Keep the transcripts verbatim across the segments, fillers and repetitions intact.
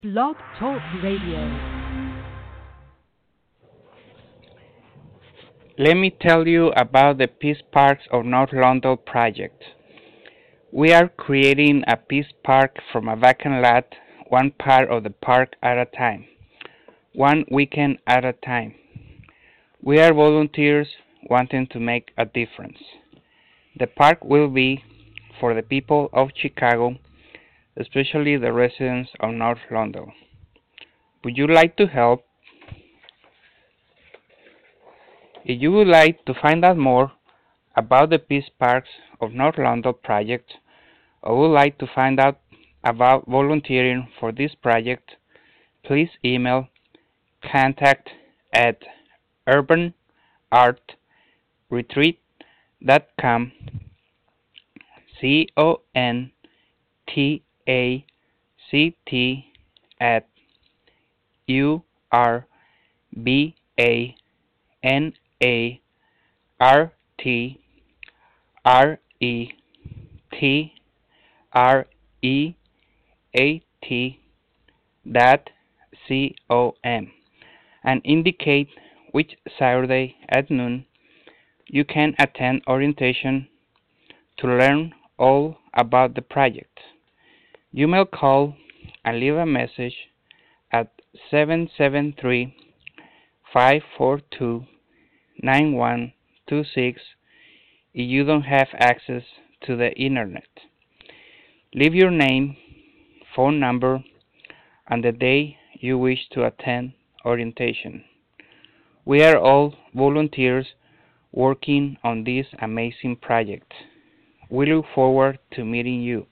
Blog Talk Radio. Let me tell you about the Peace Parks of North London project. We are creating a peace park from a vacant lot, one part of the park at a time, one weekend at a time. We are volunteers wanting to make a difference. The park will be for the people of Chicago, especially the residents of North London. Would you like to help? If you would like to find out more about the Peace Parks of North London project, or would like to find out about volunteering for this project, please email contact at urban art retreat dot com. C O N T A C T at U R B A N A R T R E T R E A T dot C O M and indicate which Saturday at noon you can attend orientation to learn all about the project. You may call and leave a message at seven seven three, five four two, nine one two six if you don't have access to the internet. Leave your name, phone number, and the day you wish to attend orientation. We are all volunteers working on this amazing project. We look forward to meeting you.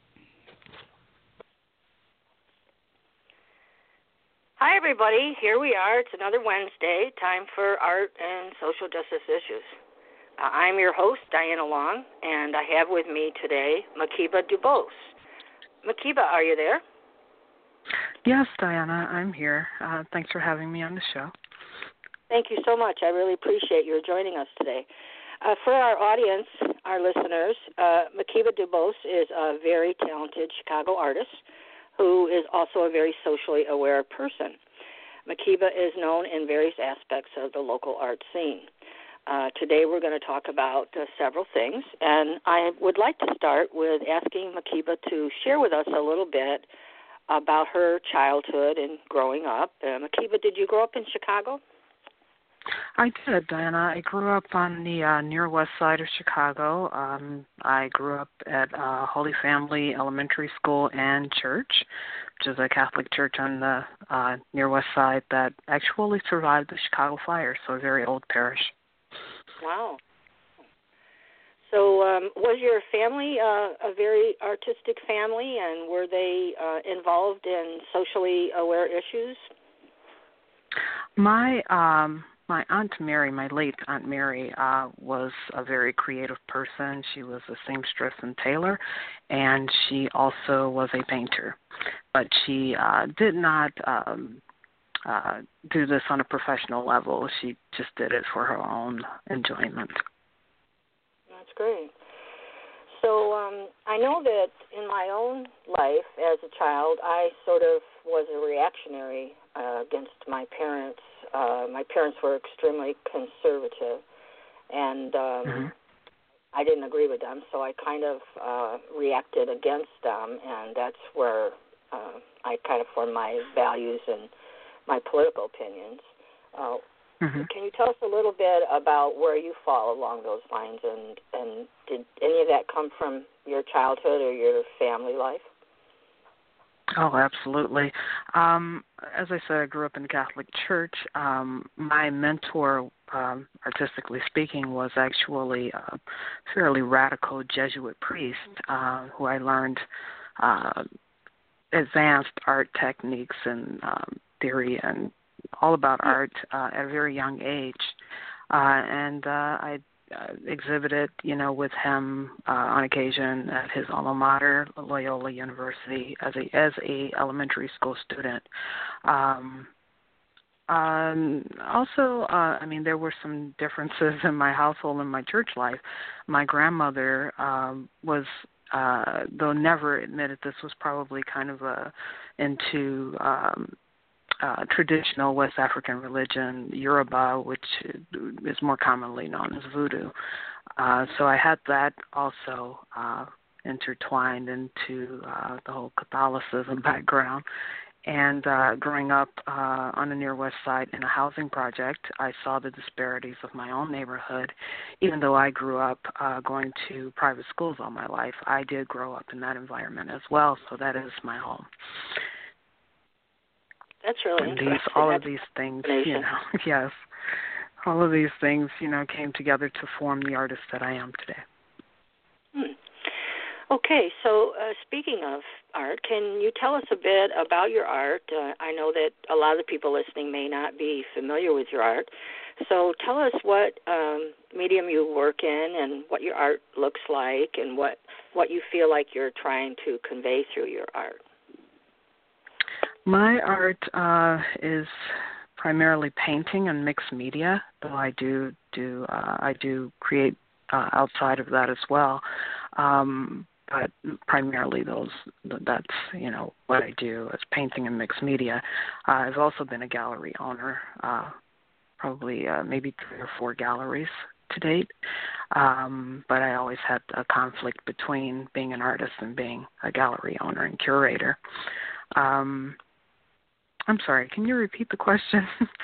Hi, everybody. Here we are. It's another Wednesday, time for art and social justice issues. Uh, I'm your host, Diana Long, and I have with me today Makiba Dubose. Makiba, are you there? Yes, Diana, I'm here. Uh, thanks for having me on the show. Thank you so much. I really appreciate your joining us today. Uh, for our audience, our listeners, uh, Makiba Dubose is a very talented Chicago artist who is also a very socially aware person. Makiba is known in various aspects of the local art scene. Uh, today we're going to talk about uh, several things, and I would like to start with asking Makiba to share with us a little bit about her childhood and growing up. Uh, Makiba, did you grow up in Chicago? I did, Diana. I grew up on the uh, near west side of Chicago. Um, I grew up at uh, Holy Family Elementary School and Church, which is a Catholic church on the uh, near west side that actually survived the Chicago fire, so a very old parish. Wow. So um, was your family uh, a very artistic family, and were they uh, involved in socially aware issues? My um, my Aunt Mary, my late Aunt Mary, uh, was a very creative person. She was a seamstress and tailor, and she also was a painter. But she uh, did not um, uh, do this on a professional level. She just did it for her own enjoyment. That's great. So um, I know that in my own life as a child, I sort of was a reactionary uh, against my parents. Uh, my parents were extremely conservative, and um, Mm-hmm. I didn't agree with them, so I kind of uh, reacted against them, and that's where uh, I kind of formed my values and my political opinions. Uh, Mm-hmm. Can you tell us a little bit about where you fall along those lines, and, and did any of that come from your childhood or your family life? Oh, absolutely. Um, as I said, I grew up in the Catholic Church. Um, my mentor, um, artistically speaking, was actually a fairly radical Jesuit priest uh, who I learned uh, advanced art techniques and um, theory and all about art uh, at a very young age. Uh, and uh, I uh, exhibited, you know, with him uh, on occasion at his alma mater, Loyola University, as a as a elementary school student. Um, um, also, uh, I mean, there were some differences in my household and my church life. My grandmother um, was uh, though never admitted this was probably kind of a into um, uh, traditional West African religion, Yoruba, which is more commonly known as voodoo. Uh, so I had that also uh, intertwined into uh, the whole Catholicism background. And uh, growing up uh, on the Near West Side in a housing project, I saw the disparities of my own neighborhood. Even though I grew up uh, going to private schools all my life, I did grow up in that environment as well, so that is my home. That's really and interesting. These, all That's of these things, you know, yes, all of these things, you know, came together to form the artist that I am today. Hmm. Okay, so uh, speaking of art, can you tell us a bit about your art? Uh, I know that a lot of the people listening may not be familiar with your art. So tell us what um, medium you work in and what your art looks like and what, what you feel like you're trying to convey through your art. My art uh, is primarily painting and mixed media, though I do do uh, I do create uh, outside of that as well. Um, but primarily those that's you know what I do is painting and mixed media. Uh, I've also been a gallery owner, uh, probably uh, maybe three or four galleries to date. Um, but I always had a conflict between being an artist and being a gallery owner and curator. Um, I'm sorry, can you repeat the question?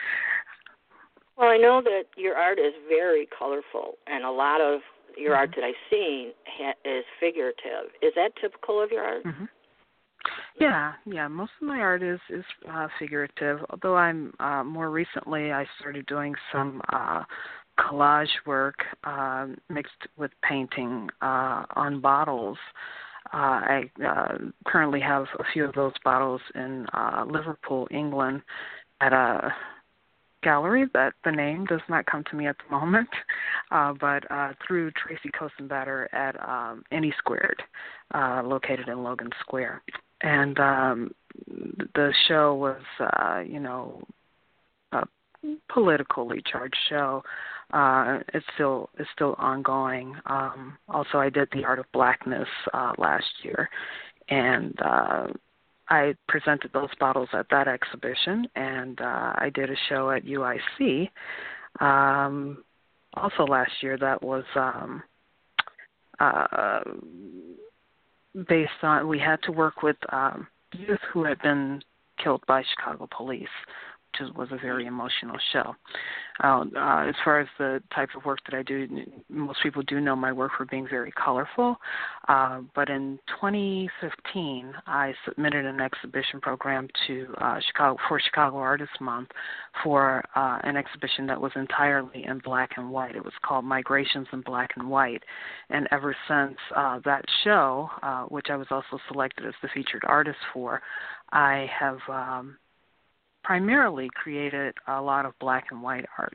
Well, I know that your art is very colorful, and a lot of your mm-hmm. art that I've seen ha- is figurative. Is that typical of your art? Mm-hmm. Yeah, yeah. Most of my art is is uh, figurative. Although I'm uh, more recently, I started doing some uh, collage work uh, mixed with painting uh, on bottles. Uh, I uh, currently have a few of those bottles in uh, Liverpool, England, at a gallery that the name does not come to me at the moment, uh, but uh, through Tracy Kosenbatter at um, Any Squared, uh, located in Logan Square. And um, the show was, uh, you know, a politically charged show. Uh, it's still it's still ongoing. Um, also, I did the Art of Blackness uh, last year, and uh, I presented those bottles at that exhibition, and uh, I did a show at U I C um, also last year that was um, uh, based on, we had to work with um, youth who had been killed by Chicago police, which was a very emotional show. Uh, uh, as far as the type of work that I do, most people do know my work for being very colorful. Uh, but in twenty fifteen, I submitted an exhibition program to uh, Chicago for Chicago Artists Month for uh, an exhibition that was entirely in black and white. It was called Migrations in Black and White. And ever since uh, that show, uh, which I was also selected as the featured artist for, I have um, primarily created a lot of black and white art.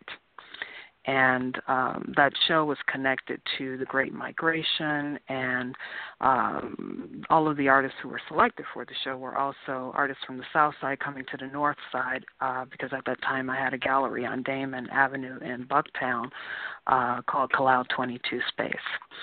And um, that show was connected to the Great Migration, and um, all of the artists who were selected for the show were also artists from the South Side coming to the North Side, uh, because at that time I had a gallery on Damon Avenue in Bucktown uh, called Kalau twenty-two Space.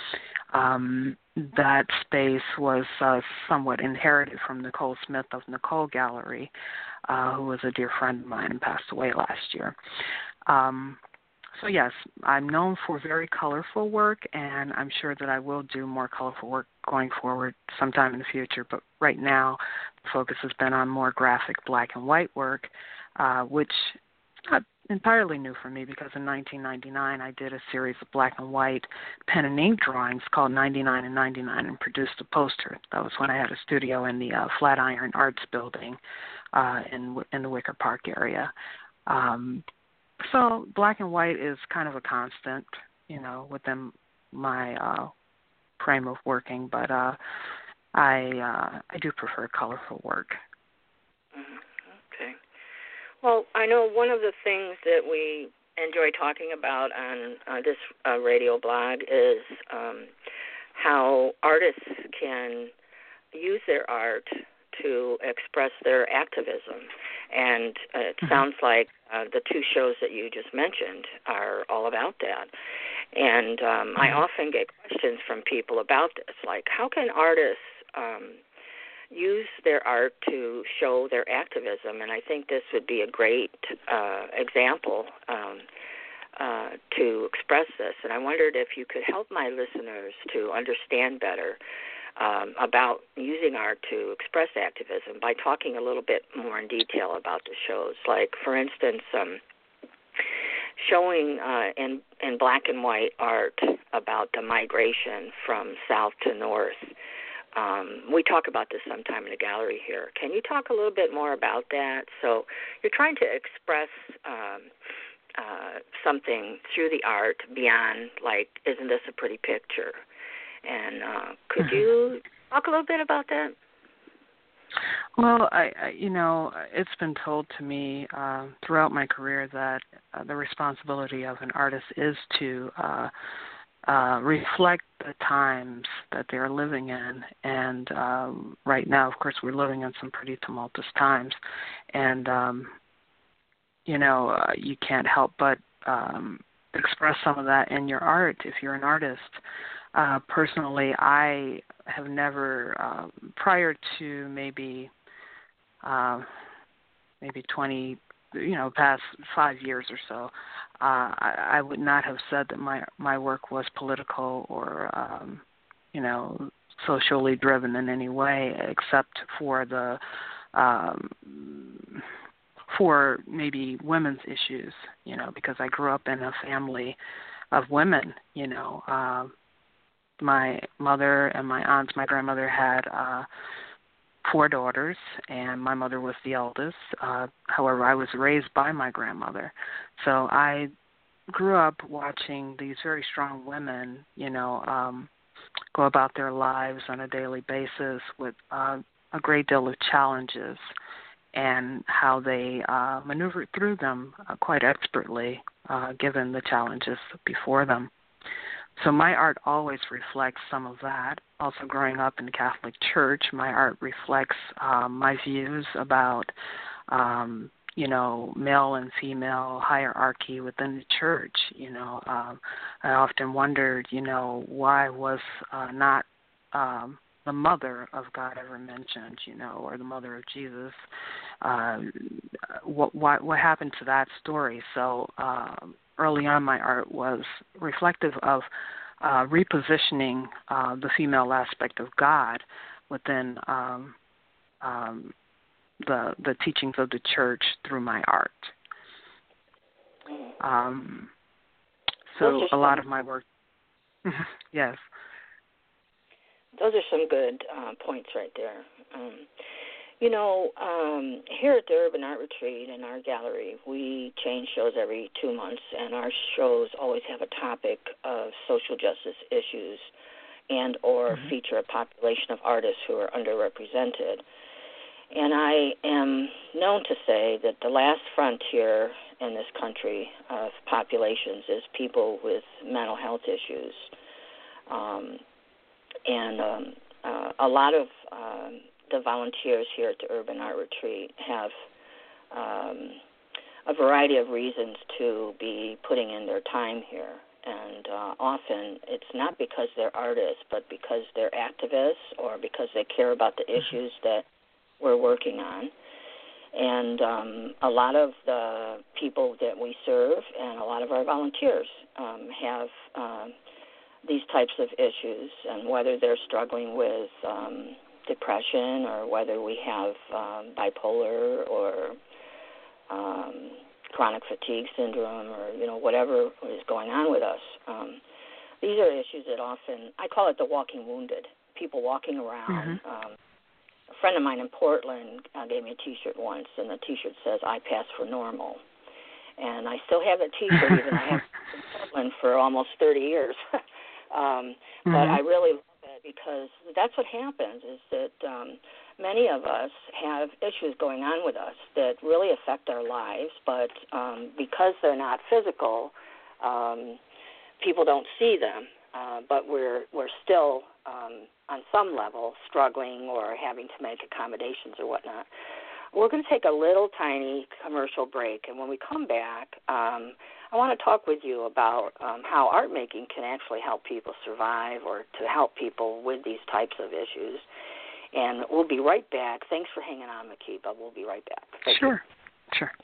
Um, that space was uh, somewhat inherited from Nicole Smith of Nicole Gallery, uh, who was a dear friend of mine and passed away last year. Um, so yes, I'm known for very colorful work, and I'm sure that I will do more colorful work going forward sometime in the future. But right now, the focus has been on more graphic black and white work, uh, which is not entirely new for me, because in nineteen ninety-nine I did a series of black and white pen and ink drawings called ninety-nine and ninety-nine and produced a poster. That was when I had a studio in the uh, Flatiron Arts Building uh, in in the Wicker Park area. Um, so black and white is kind of a constant, you know, within my uh, frame of working, but uh, I uh, I do prefer colorful work. Mm-hmm. Okay. Well, I know one of the things that we enjoy talking about on uh, this uh, radio blog is um, how artists can use their art to express their activism. And uh, it mm-hmm. sounds like uh, the two shows that you just mentioned are all about that. And um, I often get questions from people about this, like how can artists um, use their art to show their activism? And I think this would be a great uh, example um, uh, to express this. And I wondered if you could help my listeners to understand better um, about using art to express activism by talking a little bit more in detail about the shows. Like, for instance, um, showing uh, in, in black and white art about the migration from south to north. Um, we talk about this sometime in the gallery here. Can you talk a little bit more about that? So you're trying to express um, uh, something through the art beyond, like, isn't this a pretty picture? And uh, could mm-hmm. you talk a little bit about that? Well, I, I, you know, it's been told to me uh, throughout my career that uh, the responsibility of an artist is to uh, uh, reflect the times that they're living in. And um, right now, of course, we're living in some pretty tumultuous times. And, um, you know, uh, you can't help but um, express some of that in your art if you're an artist. Uh, personally, I have never, uh, prior to maybe, uh, maybe twenty, you know, past five years or so, uh, I, I would not have said that my my work was political or, um, you know, socially driven in any way, except for the, um, for maybe women's issues, you know, because I grew up in a family of women, you know. Uh, My mother and my aunts, my grandmother had uh, four daughters, and my mother was the eldest. Uh, however, I was raised by my grandmother. So I grew up watching these very strong women, you know, um, go about their lives on a daily basis with uh, a great deal of challenges and how they uh, maneuvered through them uh, quite expertly, uh, given the challenges before them. So my art always reflects some of that. Also, growing up in the Catholic Church, my art reflects um, my views about, um, you know, male and female hierarchy within the church. You know, um, I often wondered, you know, why was uh, not um, the mother of God ever mentioned, you know, or the mother of Jesus? Uh, what, what what happened to that story? So. Um, Early on, my art was reflective of uh, repositioning uh, the female aspect of God within um, um, the the teachings of the church through my art. Um, so a lot of my work, yes. Those are some good uh, points right there. Um, You know, um, here at the Urban Art Retreat in our gallery, we change shows every two months, and our shows always have a topic of social justice issues and or mm-hmm. feature a population of artists who are underrepresented. And I am known to say that the last frontier in this country of populations is people with mental health issues. Um, and um, uh, a lot of... Um, the volunteers here at the Urban Art Retreat have um, a variety of reasons to be putting in their time here. And uh, often it's not because they're artists, but because they're activists or because they care about the issues that we're working on. And um, a lot of the people that we serve and a lot of our volunteers um, have um, these types of issues, and whether they're struggling with um, depression or whether we have um, bipolar or um, chronic fatigue syndrome or, you know, whatever is going on with us. Um, these are issues that often, I call it the walking wounded, people walking around. Mm-hmm. Um, a friend of mine in Portland uh, gave me a T-shirt once, and the T-shirt says, "I pass for normal." And I still have that T-shirt, even though I have been in Portland for almost thirty years. um, mm-hmm. But I really because that's what happens is that um, many of us have issues going on with us that really affect our lives, but um, because they're not physical, um, people don't see them, uh, but we're we're still um, on some level struggling or having to make accommodations or whatnot. We're going to take a little tiny commercial break, and when we come back, um, I want to talk with you about um, how art making can actually help people survive or to help people with these types of issues. And we'll be right back. Thanks for hanging on, Makiba. We'll be right back. Thank sure, you. sure.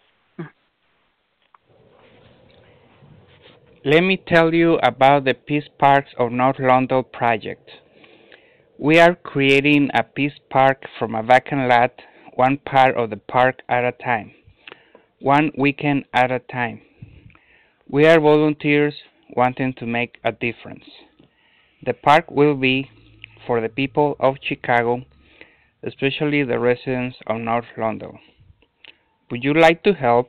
Let me tell you about the Peace Parks of North London project. We are creating a peace park from a vacant lot, one part of the park at a time, one weekend at a time. We are volunteers wanting to make a difference. The park will be for the people of Chicago, especially the residents of North London. Would you like to help?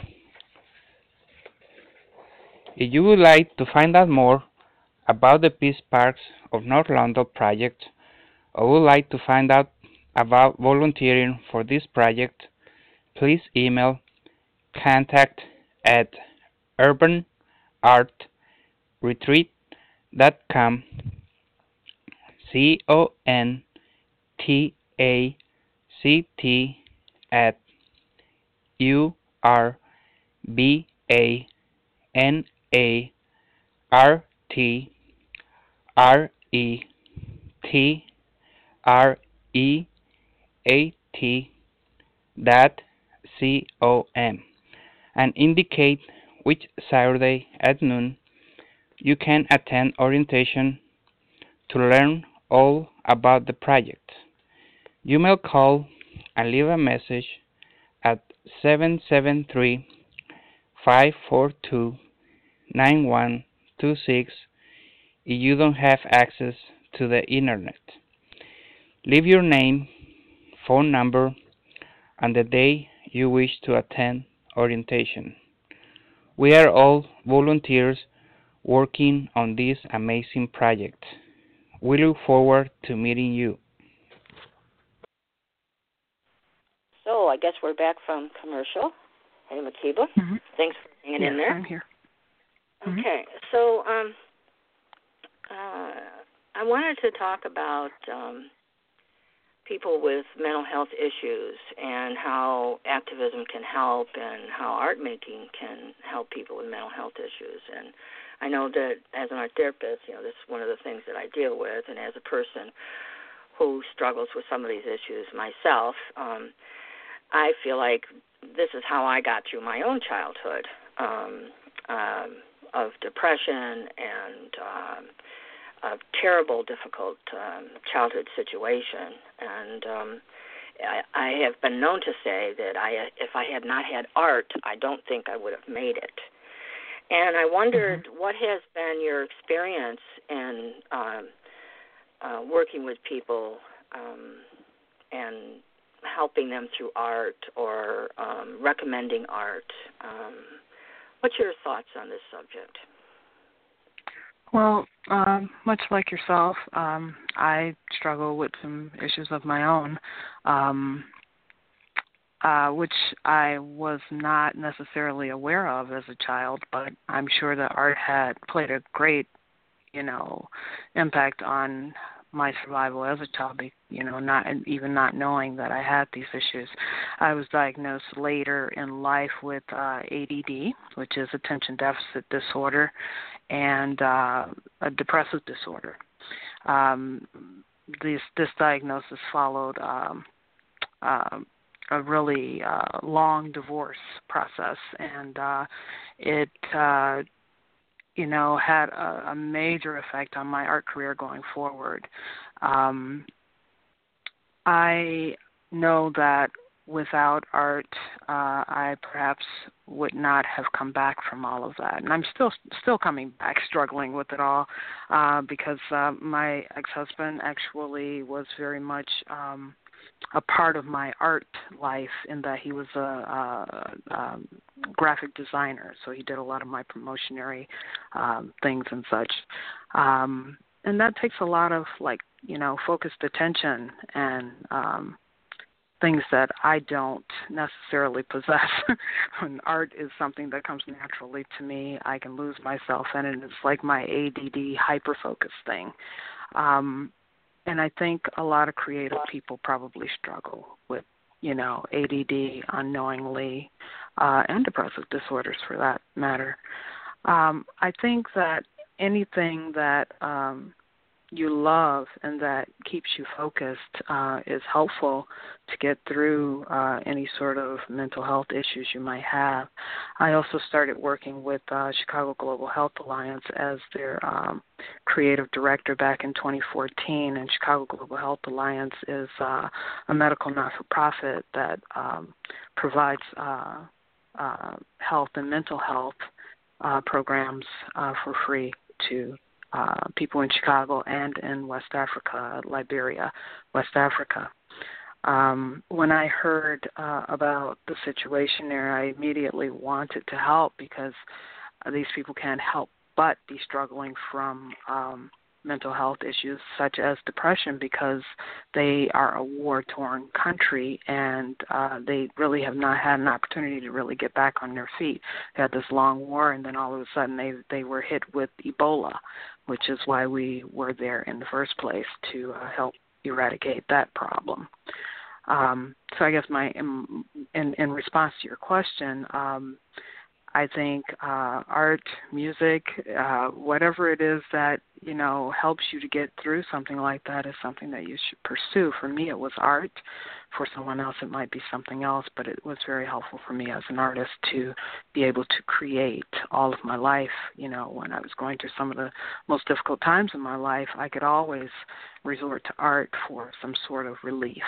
If you would like to find out more about the Peace Parks of North London project, or would like to find out about volunteering for this project, please email contact at urban art retreat dot com, C O N T A C T at U R B A N A R T R E T R E A T dot C O M and indicate which Saturday at noon you can attend orientation to learn all about the project. You may call and leave a message at seven seven three, five four two, nine one two six if you don't have access to the internet. Leave your name, phone number, and the day you wish to attend orientation. We are all volunteers working on this amazing project. We look forward to meeting you. So I guess we're back from commercial. Hey, Makiba. Mm-hmm. Thanks for hanging yes, in there. I'm here. Mm-hmm. Okay, so um, uh, I wanted to talk about um, people with mental health issues and how activism can help and how art making can help people with mental health issues. And I know that as an art therapist, you know, this is one of the things that I deal with, and as a person who struggles with some of these issues myself, um, I feel like this is how I got through my own childhood um, um, of depression and um, a terrible, difficult um, childhood situation. And um, I, I have been known to say that I, if I had not had art, I don't think I would have made it. And I wondered, mm-hmm. what has been your experience in um, uh, working with people um, and helping them through art or um, recommending art? Um, what's your thoughts on this subject? Well, um, much like yourself, um, I struggle with some issues of my own, um, uh, which I was not necessarily aware of as a child, but I'm sure that art had played a great, you know, impact on my survival as a child, you know, not even not knowing that I had these issues. I was diagnosed later in life with uh, A D D, which is attention deficit disorder, and uh, a depressive disorder. Um, this, this diagnosis followed um, uh, a really uh, long divorce process, and uh, it uh, you know, had a, a major effect on my art career going forward. Um, I know that without art, uh, I perhaps would not have come back from all of that. And I'm still still coming back, struggling with it all, uh, because uh, my ex-husband actually was very much um, a part of my art life in that he was a, a, a graphic designer, so he did a lot of my promotionary um, things and such. Um, and that takes a lot of, like, you know, focused attention and um, things that I don't necessarily possess. When art is something that comes naturally to me, I can lose myself in it. It's like my A D D hyper-focus thing. Um, and I think a lot of creative people probably struggle with you know, A D D unknowingly, uh, and depressive disorders for that matter. Um, I think that anything that um, you love and that keeps you focused uh, is helpful to get through uh, any sort of mental health issues you might have. I also started working with uh, Chicago Global Health Alliance as their um, creative director back in twenty fourteen, and Chicago Global Health Alliance is uh, a medical not-for-profit that um, provides uh, uh, health and mental health uh, programs uh, for free to Uh, people in Chicago and in West Africa, Liberia, West Africa. Um, when I heard uh, about the situation there, I immediately wanted to help because uh, these people can't help but be struggling from um, mental health issues such as depression because they are a war-torn country and uh, they really have not had an opportunity to really get back on their feet. They had this long war, and then all of a sudden they, they were hit with Ebola, which is why we were there in the first place, to uh, help eradicate that problem. Um, so I guess my in, in, in response to your question, um, I think uh, art, music, uh, whatever it is that, you know, helps you to get through something like that is something that you should pursue. For me, it was art. For someone else, it might be something else, but it was very helpful for me as an artist to be able to create all of my life. You know, when I was going through some of the most difficult times in my life, I could always resort to art for some sort of relief.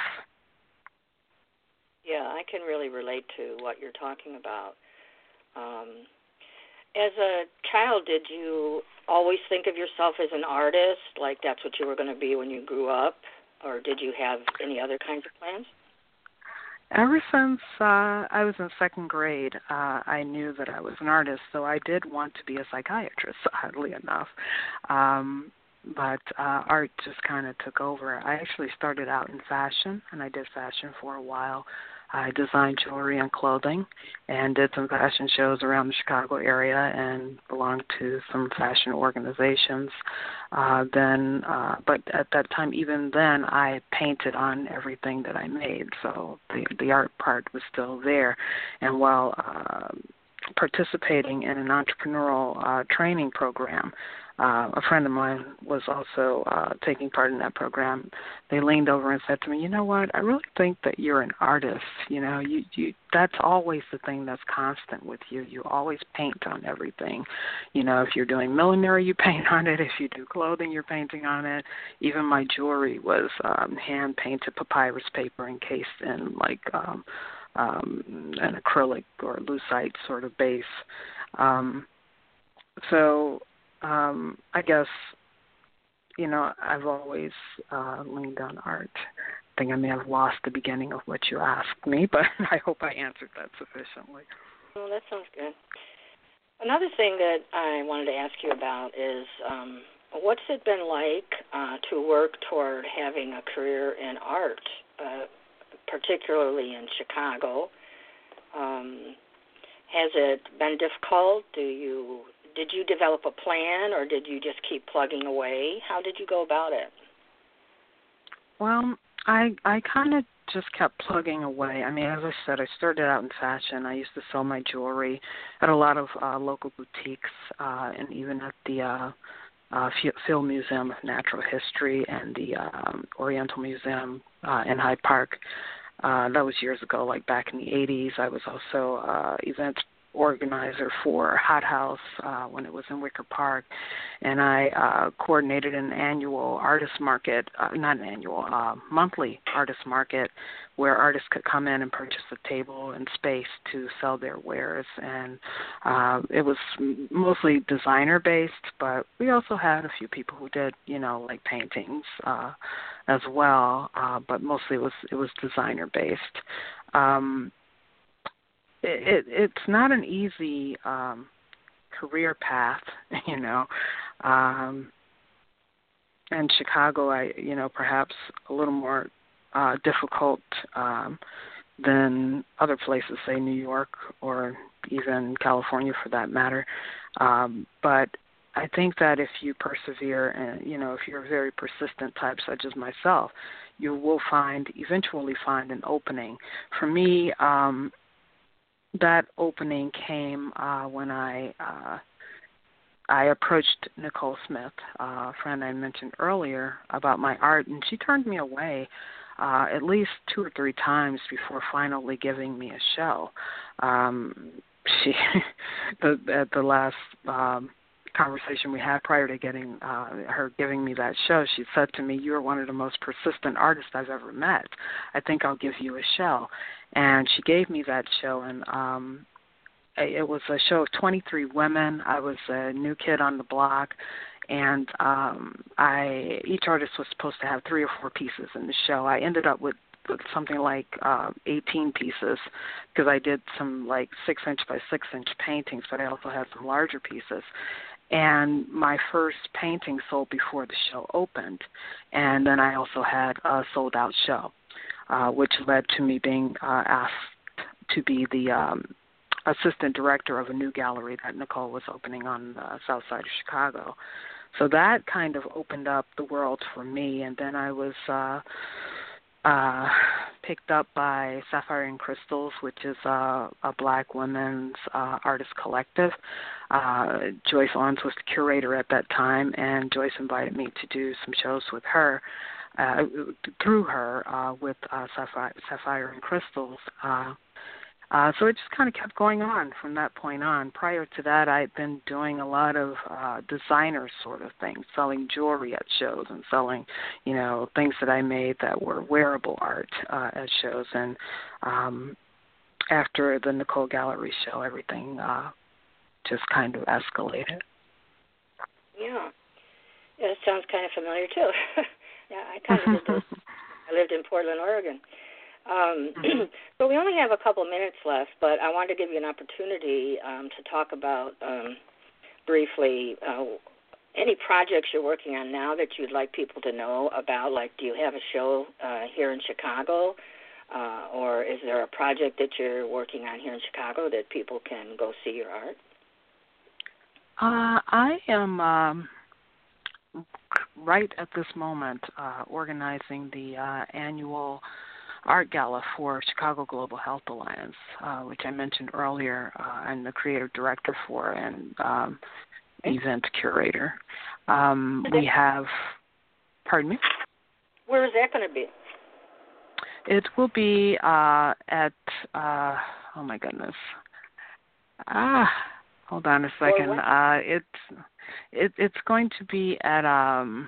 Yeah, I can really relate to what you're talking about. Um, as a child, did you always think of yourself as an artist, like that's what you were going to be when you grew up, or did you have any other kinds of plans? Ever since uh, I was in second grade, uh, I knew that I was an artist, so I did want to be a psychiatrist, oddly enough. Um, but uh, art just kind of took over. I actually started out in fashion, and I did fashion for a while. I designed jewelry and clothing and did some fashion shows around the Chicago area and belonged to some fashion organizations. Uh, then, uh, but at that time, even then, I painted on everything that I made, so the, the art part was still there. And while uh, participating in an entrepreneurial uh, training program, Uh, a friend of mine was also uh, taking part in that program. They leaned over and said to me, you know what, I really think that you're an artist. You know, you, you that's always the thing that's constant with you. You always paint on everything. You know, if you're doing millinery, you paint on it. If you do clothing, you're painting on it. Even my jewelry was um, hand-painted papyrus paper encased in, like, um, um, an acrylic or lucite sort of base. Um, so... Um, I guess, you know, I've always uh, leaned on art. I think I may have lost the beginning of what you asked me, but I hope I answered that sufficiently. Well, that sounds good. Another thing that I wanted to ask you about is um, what's it been like uh, to work toward having a career in art, uh, particularly in Chicago? Um, has it been difficult? Do you... Did you develop a plan, or did you just keep plugging away? How did you go about it? Well, I I kind of just kept plugging away. I mean, as I said, I started out in fashion. I used to sell my jewelry at a lot of uh, local boutiques, uh, and even at the uh, uh, Field Museum of Natural History and the um, Oriental Museum uh, in Hyde Park. Uh, that was years ago, like back in the eighties. I was also uh, events organizer for Hot House uh, when it was in Wicker Park, and I uh, coordinated an annual artist market, uh, not an annual, uh, monthly artist market where artists could come in and purchase a table and space to sell their wares. And uh, it was mostly designer-based, but we also had a few people who did, you know, like paintings uh, as well, uh, but mostly it was, it was designer-based. Um, It, it, it's not an easy um, career path, you know. Um, in Chicago, I, you know, perhaps a little more uh, difficult um, than other places, say New York or even California for that matter. Um, but I think that if you persevere and, you know, if you're a very persistent type such as myself, you will find, eventually find an opening. For me, um, that opening came uh, when I uh, I approached Nicole Smith, uh, a friend I mentioned earlier, about my art, and she turned me away uh, at least two or three times before finally giving me a show. Um, she, the, at the last um, conversation we had prior to getting uh, her giving me that show, she said to me, "You are one of the most persistent artists I've ever met. I think I'll give you a show." And she gave me that show, and um, it was a show of twenty-three women. I was a new kid on the block, and um, I each artist was supposed to have three or four pieces in the show. I ended up with, with something like uh, eighteen pieces because I did some like six-inch by six-inch paintings, but I also had some larger pieces. And my first painting sold before the show opened, and then I also had a sold-out show, uh, which led to me being uh, asked to be the um, assistant director of a new gallery that Nicole was opening on the south side of Chicago. So that kind of opened up the world for me, and then I was uh, uh, picked up by Sapphire and Crystals, which is uh, a black women's uh, artist collective. Uh, Joyce Owens was the curator at that time, and Joyce invited me to do some shows with her, uh, through her, uh, with uh, Sapphire, Sapphire and Crystals. Uh, Uh, so it just kind of kept going on from that point on. Prior to that, I had been doing a lot of uh, designer sort of things, selling jewelry at shows and selling, you know, things that I made that were wearable art uh, at shows. And um, after the Nicole Gallery show, everything uh, just kind of escalated. Yeah. Yeah, it sounds kind of familiar, too. Yeah, I kind of did those. I lived in Portland, Oregon. Um, mm-hmm. So we only have a couple minutes left, but I wanted to give you an opportunity um, to talk about um, briefly uh, any projects you're working on now that you'd like people to know about. Like, do you have a show uh, here in Chicago, uh, or is there a project that you're working on here in Chicago that people can go see your art? Uh, I am um, right at this moment uh, organizing the uh, annual art gala for Chicago Global Health Alliance, uh, which I mentioned earlier. Uh, I'm the creative director for and um, event curator. Um, we have, pardon me? Where is that going to be? It will be uh, at, uh, oh my goodness. Ah, hold on a second. Uh, it's it, it's going to be at, um,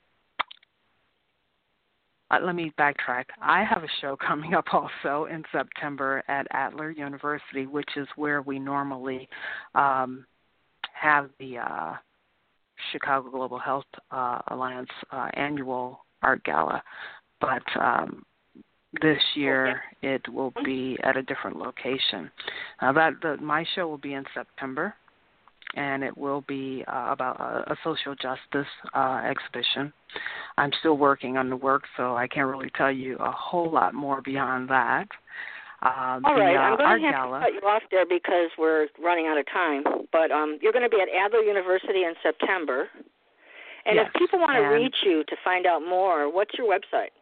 Uh, let me backtrack. I have a show coming up also in September at Adler University, which is where we normally um, have the uh, Chicago Global Health uh, Alliance uh, annual art gala. But um, this year okay. it will be at a different location. Uh, that the, my show will be in September, and it will be uh, about a, a social justice uh, exhibition. I'm still working on the work, so I can't really tell you a whole lot more beyond that. Uh, All the, right, uh, I'm going to have gala, to cut you off there because we're running out of time. But um, you're going to be at Adler University in September. And yes, if people want to and, reach you to find out more, what's your website?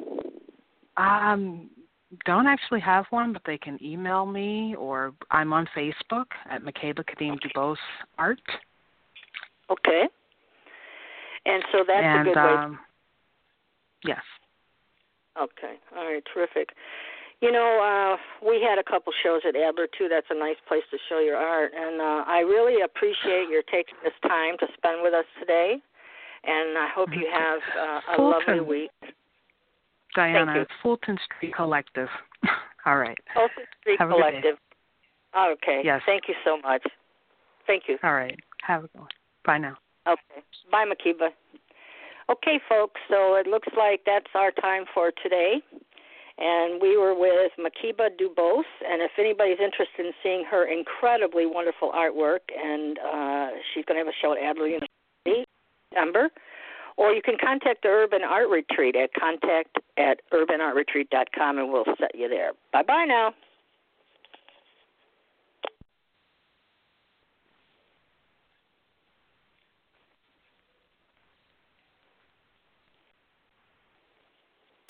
Um, don't actually have one, but they can email me, or I'm on Facebook at Makeba Kadeem Dubose Art. Okay. And so that's and, a good um, way. Yes. Okay. All right. Terrific. You know, uh, we had a couple shows at Adler, too. That's a nice place to show your art. And uh, I really appreciate your taking this time to spend with us today. And I hope you have uh, a Fulton. lovely week. Diana, it's Fulton Street Collective. All right. Fulton Street have Collective. Okay. Yes. Thank you so much. Thank you. All right. Have a good one. Bye now. Okay. Bye, Makeba. Okay, folks, so it looks like that's our time for today. And we were with Makeba Dubose, and if anybody's interested in seeing her incredibly wonderful artwork, and uh, she's going to have a show at Adler University in September, or you can contact the Urban Art Retreat at contact at urban art retreat dot com, and we'll set you there. Bye-bye now.